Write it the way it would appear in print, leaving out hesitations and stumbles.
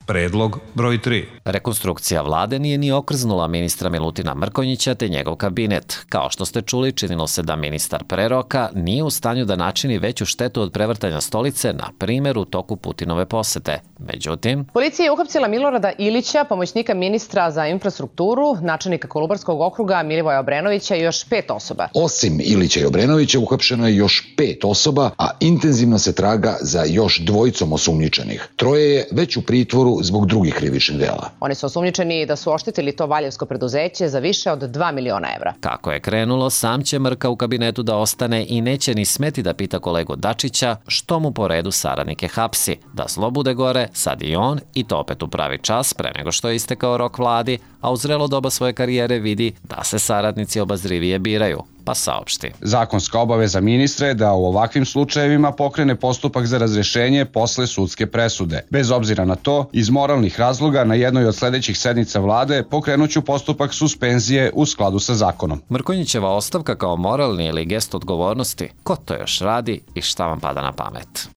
Predlog broj 3. Rekonstrukcija vlade nije ni okrznula ministra Milutina Mrkonjića te njegov kabinet. Kao što ste čuli, činilo se da ministar pre roka nije u stanju da načini veću štetu od prevrtanja stolice, na primjer u toku Putinove posete. Međutim, policija je uhapsila Milorada Ilića, pomoćnika ministra za infrastrukturu, načelnika Kolubarskog okruga Milivoja Obrenovića i još 5 osoba. Osim Ilića i Obrenovića uhapšeno je još 5 osoba, a intenzivno se traga za još 2 osumnjičenih. 3 je već u pritvoru zbog drugih krivičnih dela. Oni su osumnjičeni da su oštetili to valjevsko preduzeće za više od 2 miliona evra. Kako je krenulo, sam će Mrka u kabinetu da ostane i neće ni smeti da pita kolegu Dačića što mu po redu saradnike hapsi. Da zlo bude gore, sad i on, i to opet u pravi čas pre nego što je istekao rok vladi, a u zrelo doba svoje karijere vidi da se saradnici obazrivije biraju, pa saopšti. Zakonska obaveza ministra je da u ovakvim slučajevima pokrene postupak za razrešenje posle sudske presude. Bez obzira na to, iz moralnih razloga na jednoj od sledećih sednica vlade pokrenuću postupak suspenzije u skladu sa zakonom. Mrkonjićeva ostavka kao moralni ili gest odgovornosti, ko to još radi i šta vam pada na pamet?